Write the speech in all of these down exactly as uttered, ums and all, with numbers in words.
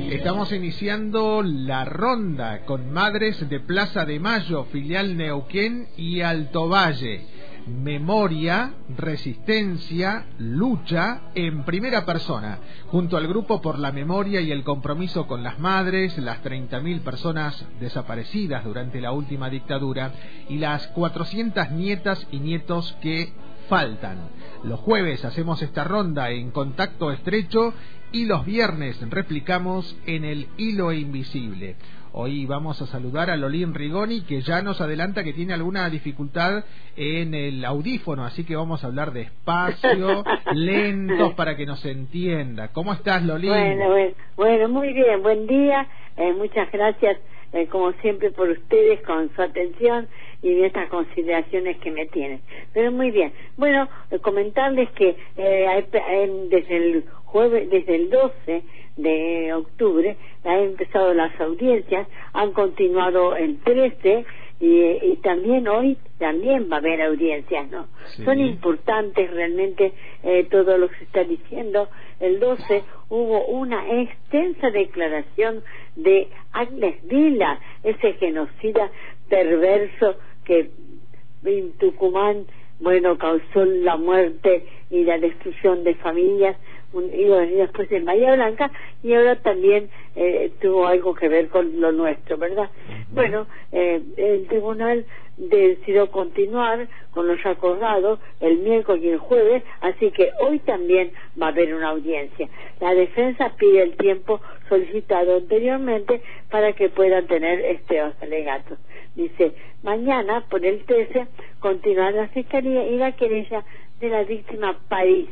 Estamos iniciando la ronda con madres de Plaza de Mayo, filial Neuquén y Alto Valle. Memoria, resistencia, lucha en primera persona, junto al Grupo por la Memoria y el Compromiso con las Madres, las treinta mil personas desaparecidas durante la última dictadura y las cuatrocientas nietas y nietos que faltan. Los jueves hacemos esta ronda en Contacto Estrecho y los viernes replicamos en El Hilo Invisible. Hoy vamos a saludar a Lolín Rigoni, que ya nos adelanta que tiene alguna dificultad en el audífono, así que vamos a hablar despacio, lentos, para que nos entienda. ¿Cómo estás, Lolín? Bueno, bueno, bueno, muy bien, buen día, eh, muchas gracias, eh, como siempre, por ustedes, con su atención y estas consideraciones que me tienen. Pero muy bien, bueno, eh, comentarles que eh, hay, eh, desde el jueves, desde el doce de octubre, han empezado las audiencias, han continuado el trece y, y también hoy también va a haber audiencias, ¿no? Sí. Son importantes realmente eh, todo lo que se está diciendo. El doce hubo una extensa declaración de Agnes Vila, ese genocida perverso que en Tucumán, bueno, causó la muerte y la destrucción de familias, y después en Bahía Blanca, y ahora también eh, tuvo algo que ver con lo nuestro, ¿verdad? Uh-huh. Bueno, eh, el tribunal decidió continuar con los acordados el miércoles y el jueves, así que hoy también va a haber una audiencia. La defensa pide el tiempo solicitado anteriormente para que puedan tener estos alegatos. Dice, mañana, por el trece, continuará la fiscalía y la querella de la víctima París.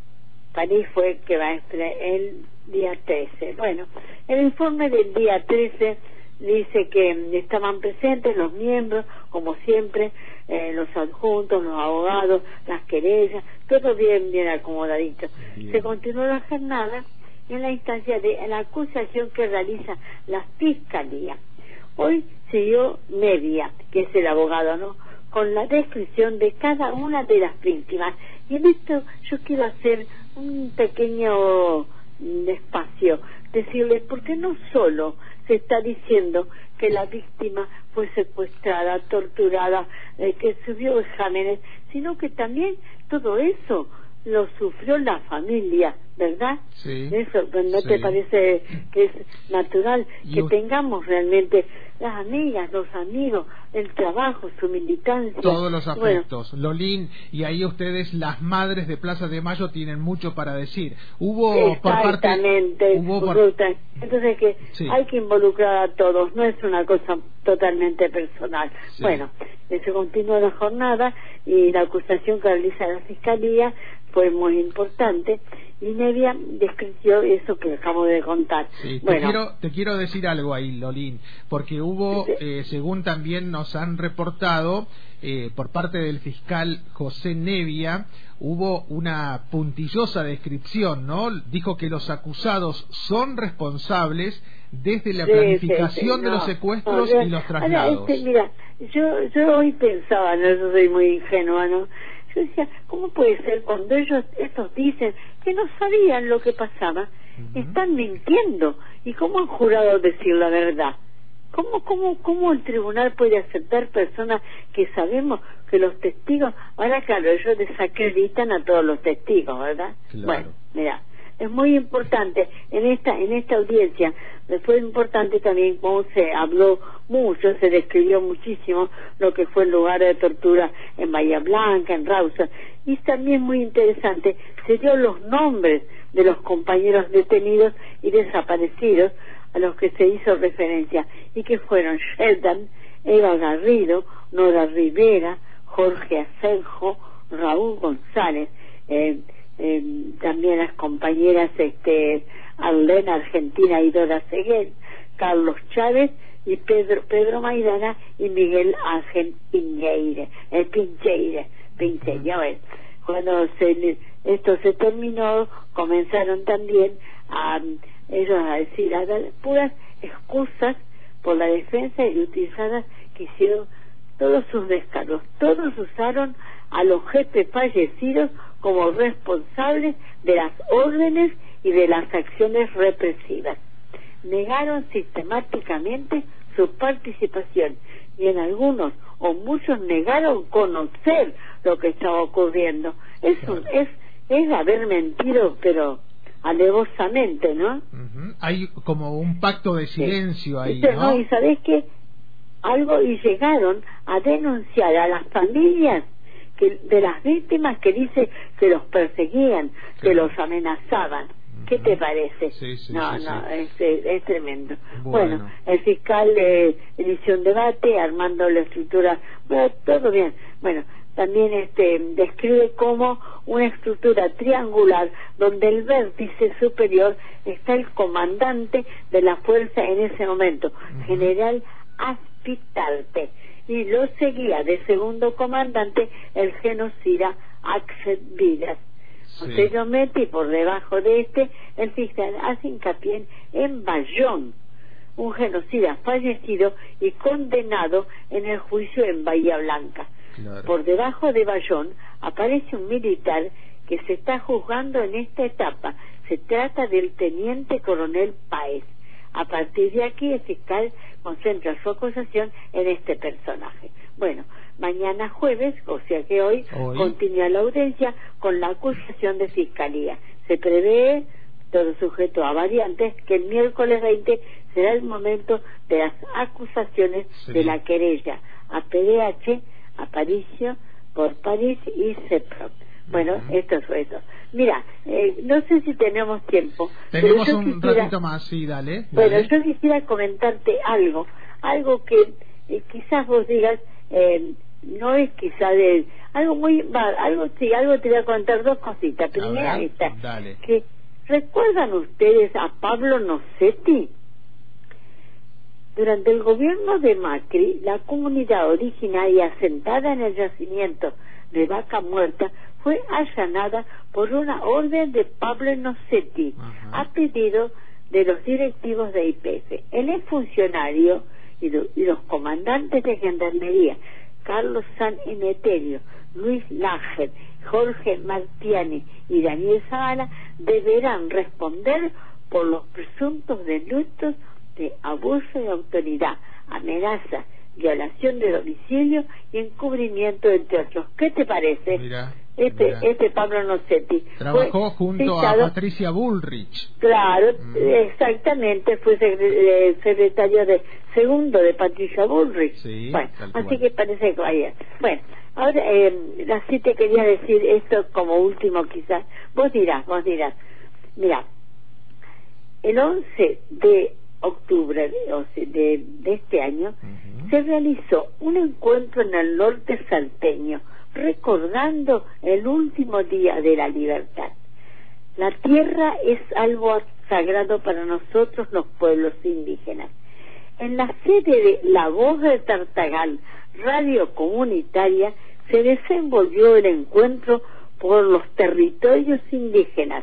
París fue el que va a esperar el día trece. Bueno, el informe del día trece dice que estaban presentes los miembros, como siempre, eh, los adjuntos, los abogados, las querellas, todo bien, bien acomodadito. Bien. Se continuó la jornada en la instancia de la acusación que realiza la Fiscalía. Hoy siguió Media, que es el abogado, ¿no?, con la descripción de cada una de las víctimas. Y en esto yo quiero hacer un pequeño espacio, decirles, porque no solo se está diciendo que la víctima fue secuestrada, torturada, eh, que subió exámenes, sino que también todo eso lo sufrió la familia, ¿verdad? Sí. Eso, ¿no sí. te parece que es natural y que u... tengamos realmente las amigas, los amigos, el trabajo, su militancia? Todos los afectos, bueno. Lolín, y ahí ustedes, las madres de Plaza de Mayo, tienen mucho para decir. Hubo por parte... Hubo por... Entonces que sí. hay que involucrar a todos, no es una cosa totalmente personal. Sí. Bueno, se continúa la jornada y la acusación que realiza la Fiscalía fue muy importante, y Media describió eso que acabo de contar. Sí, bueno. te, quiero, te quiero decir algo ahí, Lolín, porque hubo, sí. eh, según también nos han reportado, eh, por parte del fiscal José Nevia, hubo una puntillosa descripción, ¿no? Dijo que los acusados son responsables desde la sí, planificación sí, sí. No, de los secuestros no, yo, y los traslados. Ahora, este, mira, yo, yo hoy pensaba, no, yo soy muy ingenua, ¿no? Yo decía, ¿cómo puede ser cuando ellos, estos dicen que no sabían lo que pasaba? Uh-huh. Están mintiendo. ¿Y cómo han jurado decir la verdad? ¿Cómo, cómo, cómo el tribunal puede aceptar personas que sabemos que los testigos... Ahora, claro, ellos desacreditan a todos los testigos, ¿verdad? Claro. Bueno, mira, es muy importante en esta en esta audiencia. Fue importante también cómo se habló mucho, se describió muchísimo lo que fue el lugar de tortura en Bahía Blanca, en Rawson, y también muy interesante, se dio los nombres de los compañeros detenidos y desaparecidos a los que se hizo referencia, y que fueron Sheldon, Eva Garrido, Nora Rivera, Jorge Asenjo, Raúl González, eh, eh, también las compañeras este Arlena Argentina y Dora Seguel, Carlos Chávez y Pedro Pedro Maidana y Miguel Ángel Piñeire, el Pincheire, Pincheire. Cuando se, esto se terminó, comenzaron también a ellos a decir a dar puras excusas por la defensa y utilizadas que hicieron todos sus descargos. Todos usaron a los jefes fallecidos como responsables de las órdenes y de las acciones represivas. negaron sistemáticamente su participación y en algunos o muchos negaron conocer lo que estaba ocurriendo. Es un, es es haber mentido, pero alevosamente, ¿no? Uh-huh. Hay como un pacto de silencio sí. ahí, Pero, ¿no? ¿no? Y sabés qué, algo, y llegaron a denunciar a las familias que de las víctimas, que dice que los perseguían, claro, que los amenazaban. ¿Qué te parece? Sí, sí, no, sí, no, sí. Es, es tremendo. Bueno, bueno el fiscal eh, inició un debate, armando la estructura, bueno, todo bien. Bueno, también este describe como una estructura triangular donde el vértice superior está el comandante de la fuerza en ese momento, uh-huh, general Aspitarte, y lo seguía de segundo comandante el genocida Axel Vidas. Sí. Se lo mete y por debajo de este el fiscal hace hincapié en Bayón, un genocida fallecido y condenado en el juicio en Bahía Blanca. Claro. Por debajo de Bayón aparece un militar que se está juzgando en esta etapa. Se trata del teniente coronel Páez. A partir de aquí el fiscal concentra su acusación en este personaje. Bueno, mañana jueves, o sea que hoy, hoy, continúa la audiencia con la acusación de fiscalía. Se prevé, todo sujeto a variantes, que el miércoles veinte será el momento de las acusaciones, sí, de la querella a P D H, Aparicio, por París y CEPROM. Bueno, uh-huh, esto fue eso. Mira, eh, no sé si tenemos tiempo. Tenemos un quisiera, ratito más, sí, dale, dale. Bueno, yo quisiera comentarte algo, algo que eh, quizás vos digas, eh, no es quizá de algo muy, va, algo sí, algo te voy a contar, dos cositas. Primera esta, dale. Que ¿recuerdan ustedes a Pablo Nocetti? Durante el gobierno de Macri, la comunidad originaria asentada en el yacimiento de Vaca Muerta fue allanada por una orden de Pablo Nocetti, ajá, a pedido de los directivos de Y P F. El exfuncionario y, lo, y los comandantes de Gendarmería, Carlos San Emeterio, Luis Lager, Jorge Martiani y Daniel Zavala, deberán responder por los presuntos delitos de abuso de autoridad, amenaza, violación de domicilio y encubrimiento, entre otros. ¿Qué te parece? Mira, este mira. este Pablo Nocetti trabajó junto citado, a Patricia Bullrich. Claro, mm. exactamente, fue secretario de segundo de Patricia Bullrich. Sí, bueno, así que parece que vaya. Bueno, ahora eh, así te quería decir esto como último quizás. Vos dirás, vos dirás. Mira, el once de octubre de, de, de este año, uh-huh, se realizó un encuentro en el norte salteño recordando el último día de la libertad. La tierra es algo sagrado para nosotros los pueblos indígenas. En la sede de La Voz de Tartagal, radio comunitaria, se desenvolvió el encuentro por los territorios indígenas,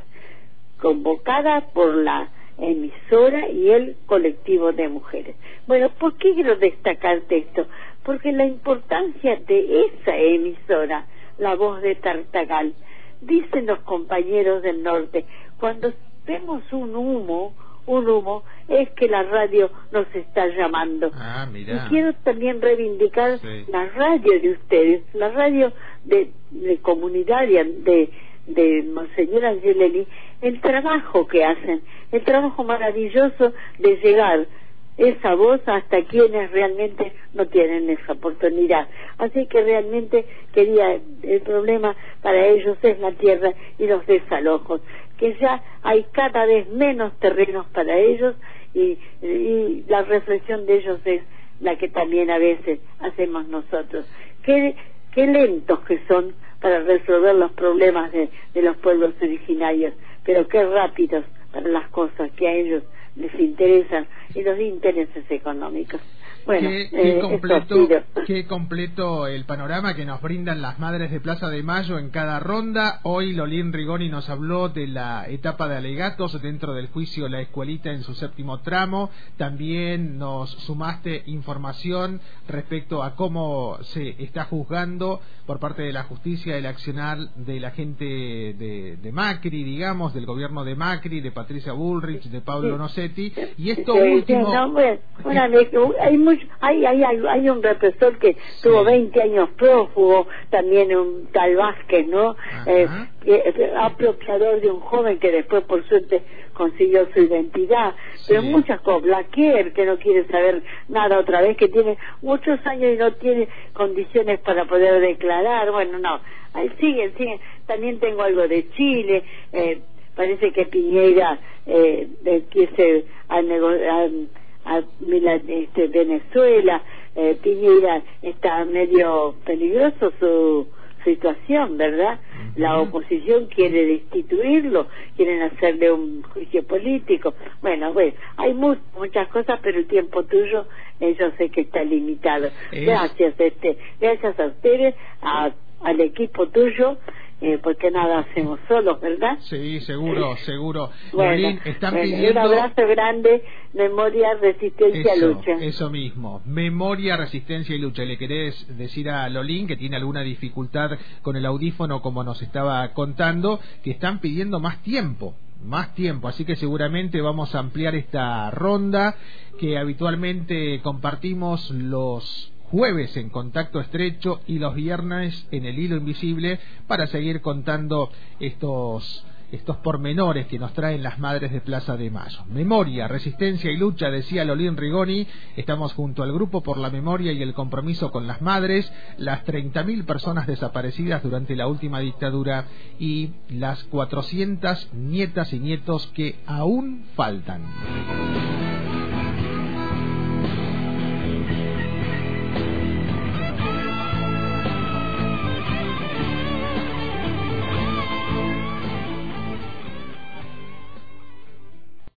convocada por la emisora y el colectivo de mujeres. Bueno, ¿por qué quiero destacarte esto? Porque la importancia de esa emisora, La Voz de Tartagal, dicen los compañeros del norte, cuando vemos un humo, un humo, es que la radio nos está llamando. Ah, mira. Y quiero también reivindicar, sí, la radio de ustedes, la radio de, de comunitaria de, de Monseñor Angelelli, el trabajo que hacen, el trabajo maravilloso de llegar esa voz hasta quienes realmente no tienen esa oportunidad. Así que realmente quería, el problema para ellos es la tierra y los desalojos, que ya hay cada vez menos terrenos para ellos y, y la reflexión de ellos es la que también a veces hacemos nosotros. Qué, qué lentos que son para resolver los problemas de, de los pueblos originarios, pero qué rápidos para las cosas que a ellos les interesan y los intereses económicos. Bueno, qué, qué, eh, completo, qué completo el panorama que nos brindan las madres de Plaza de Mayo en cada ronda. Hoy Lolín Rigoni nos habló de la etapa de alegatos dentro del juicio La Escuelita en su séptimo tramo. También nos sumaste información respecto a cómo se está juzgando por parte de la justicia el accionar de la gente de, de Macri, digamos, del gobierno de Macri, de Patricia Bullrich, de Pablo Nocetti. Losetti. Y esto sí, último... Sí, no, bueno, una vez, hay, mucho, hay, hay, hay un represor que sí. tuvo veinte años prófugo, también un tal Vázquez, ¿no? Eh, que, apropiador de un joven que después, por suerte, consiguió su identidad. Sí. Pero muchas cosas, Blaquier, que no quiere saber nada otra vez, que tiene muchos años y no tiene condiciones para poder declarar. Bueno, no, ahí siguen, siguen. También tengo algo de Chile, eh, parece que Piñera eh, quiere a, a, a, a este, Venezuela, eh, Piñera está medio peligroso su situación, ¿verdad? Uh-huh. La oposición quiere destituirlo, quieren hacerle un juicio político. Bueno, bueno, hay mu muchas cosas, pero el tiempo tuyo eh, yo sé que está limitado. Es... Gracias, este, gracias a ustedes, a, al equipo tuyo. Eh, porque nada hacemos solos, ¿verdad? Sí, seguro, seguro. Bueno, Lolín, están bueno, pidiendo... un abrazo grande, memoria, resistencia, eso, lucha. Eso mismo, memoria, resistencia y lucha. ¿Le querés decir a Lolín, que tiene alguna dificultad con el audífono, como nos estaba contando, que están pidiendo más tiempo? Más tiempo, así que seguramente vamos a ampliar esta ronda que habitualmente compartimos los jueves en Contacto Estrecho y los viernes en El Hilo Invisible, para seguir contando estos estos pormenores que nos traen las madres de Plaza de Mayo. Memoria, resistencia y lucha, decía Lolín Rigoni. Estamos junto al Grupo por la Memoria y el Compromiso con las Madres, las treinta mil personas desaparecidas durante la última dictadura y las cuatrocientas nietas y nietos que aún faltan.